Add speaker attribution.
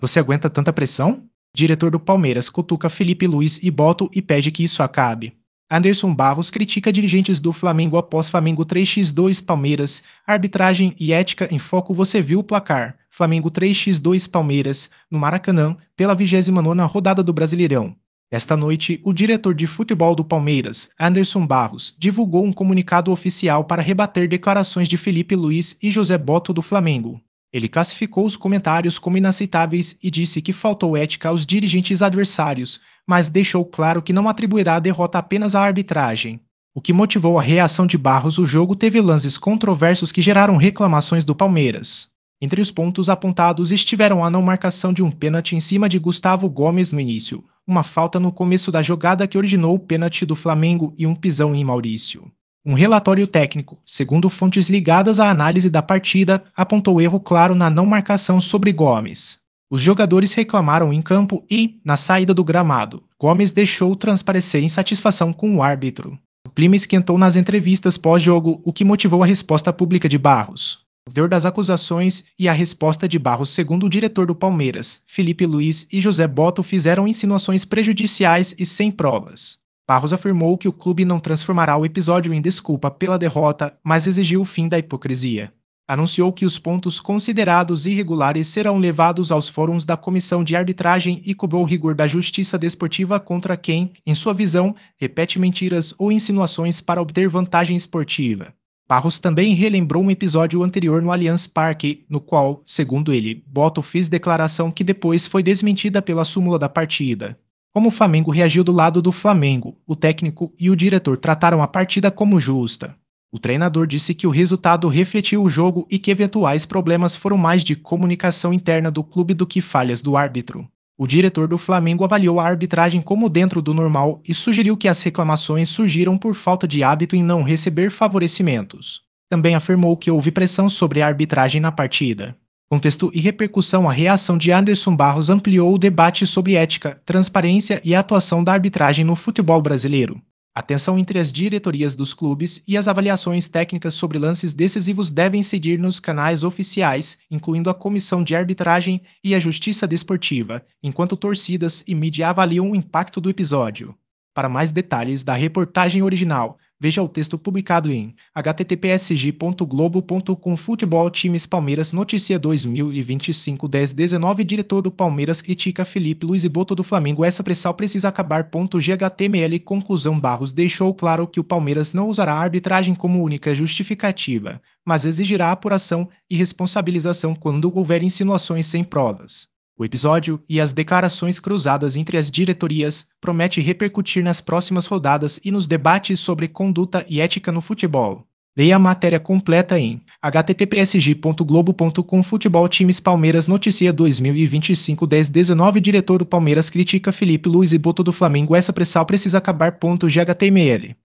Speaker 1: Você aguenta tanta pressão? Diretor do Palmeiras cutuca Felipe Luiz e Boto e pede que isso acabe. Anderson Barros critica dirigentes do Flamengo após Flamengo 3x2 Palmeiras. Arbitragem e ética em foco. Você viu o placar. Flamengo 3x2 Palmeiras, no Maracanã, pela 29ª rodada do Brasileirão. Esta noite, o diretor de futebol do Palmeiras, Anderson Barros, divulgou um comunicado oficial para rebater declarações de Felipe Luiz e José Boto do Flamengo. Ele classificou os comentários como inaceitáveis e disse que faltou ética aos dirigentes adversários, mas deixou claro que não atribuirá a derrota apenas à arbitragem. O que motivou a reação de Barros: o jogo teve lances controversos que geraram reclamações do Palmeiras. Entre os pontos apontados estiveram a não marcação de um pênalti em cima de Gustavo Gomes no início, uma falta no começo da jogada que originou o pênalti do Flamengo e um pisão em Maurício. Um relatório técnico, segundo fontes ligadas à análise da partida, apontou erro claro na não marcação sobre Gomes. Os jogadores reclamaram em campo e, na saída do gramado, Gomes deixou transparecer insatisfação com o árbitro. O clima esquentou nas entrevistas pós-jogo, o que motivou a resposta pública de Barros. O teor das acusações e a resposta de Barros, segundo o diretor do Palmeiras, Felipe Luiz e José Boto, fizeram insinuações prejudiciais e sem provas. Barros afirmou que o clube não transformará o episódio em desculpa pela derrota, mas exigiu o fim da hipocrisia. Anunciou que os pontos considerados irregulares serão levados aos fóruns da comissão de arbitragem e cobrou o rigor da justiça desportiva contra quem, em sua visão, repete mentiras ou insinuações para obter vantagem esportiva. Barros também relembrou um episódio anterior no Allianz Parque, no qual, segundo ele, Boto fez declaração que depois foi desmentida pela súmula da partida. Como o Flamengo reagiu do lado do Flamengo, o técnico e o diretor trataram a partida como justa. O treinador disse que o resultado refletiu o jogo e que eventuais problemas foram mais de comunicação interna do clube do que falhas do árbitro. O diretor do Flamengo avaliou a arbitragem como dentro do normal e sugeriu que as reclamações surgiram por falta de hábito em não receber favorecimentos. Também afirmou que houve pressão sobre a arbitragem na partida. Contexto e repercussão. A reação de Anderson Barros ampliou o debate sobre ética, transparência e atuação da arbitragem no futebol brasileiro. A tensão entre as diretorias dos clubes e as avaliações técnicas sobre lances decisivos devem seguir nos canais oficiais, incluindo a comissão de arbitragem e a justiça desportiva, enquanto torcidas e mídia avaliam o impacto do episódio. Para mais detalhes da reportagem original, veja o texto publicado em httpsg.globo.com. Futebol Times Palmeiras Notícia 2025 10/19. Diretor do Palmeiras critica Felipe Luiz e Boto do Flamengo. Essa pressão precisa acabar. GHTML. Conclusão. Barros deixou claro que o Palmeiras não usará a arbitragem como única justificativa, mas exigirá apuração e responsabilização quando houver insinuações sem provas. O episódio e as declarações cruzadas entre as diretorias promete repercutir nas próximas rodadas e nos debates sobre conduta e ética no futebol. Leia a matéria completa em httpsg.globo.com. Futebol Times Palmeiras Notícia 2025 10/19. Diretor do Palmeiras critica Felipe Luiz e Boto do Flamengo. Essa pressão precisa acabar. GHTML.